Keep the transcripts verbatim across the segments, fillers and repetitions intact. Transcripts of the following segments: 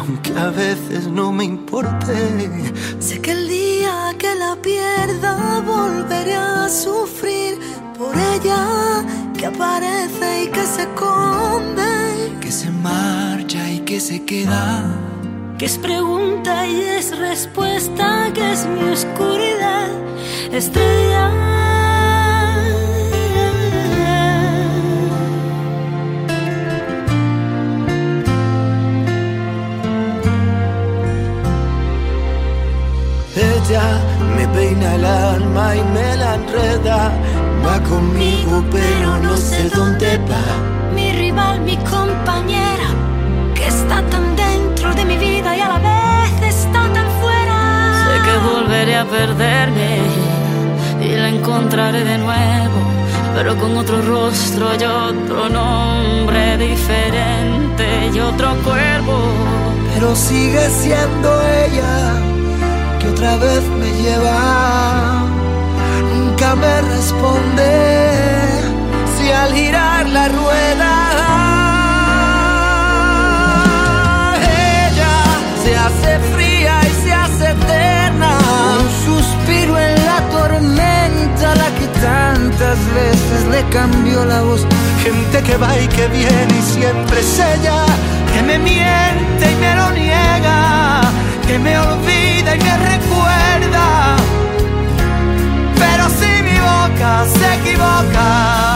aunque a veces no me importe. Sé que el día que la pierda volveré a sufrir por ella, que aparece y que se esconde, que se marcha y que se queda, que es pregunta y es respuesta, que es mi oscuridad, estrella. Ella me peina el alma y me la enreda, va conmigo pero no sé dónde va. Mi rival, mi compañera, que está tan dentro de mi vida y a la vez está tan fuera. Sé que volveré a perderme y la encontraré de nuevo, pero con otro rostro y otro nombre diferente y otro cuerpo. Pero sigue siendo ella, que otra vez me lleva, nunca me responde si al girar la rueda ella se hace fría y se hace eterna, un suspiro en la tormenta, la que tantas veces le cambió la voz. Gente que va y que viene y siempre es ella, que me miente y me lo niega, que me olvida y me recuerda, pero si mi boca se equivoca,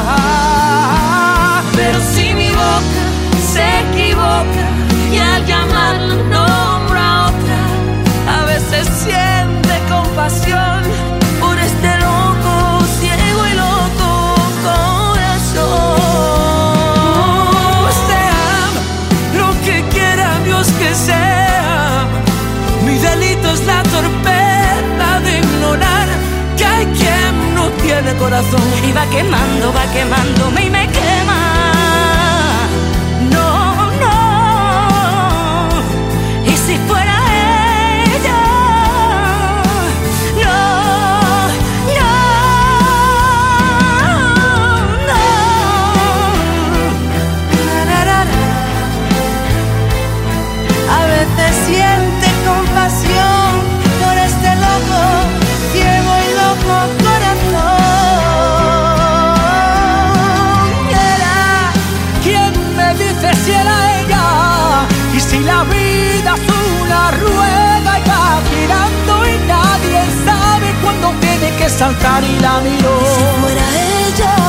pero si mi boca se equivoca y al llamarla nombra a otra, a veces siente compasión por este loco, ciego y loco corazón. Pues te amo, lo que quiera Dios que sea. Mi delito es la torpeza de ignorar que hay quien no tiene corazón. Y va quemando, va quemándome y me quema. no, no. Y si fuera ella, no, no, no. Ra, ra, ra. A veces siente compasión por este loco, ciego y loco corazón. Era quien me dice si era ella, y si la vida es una rueda y va girando y nadie sabe cuándo tiene que saltar, y la miró. Si fuera ella,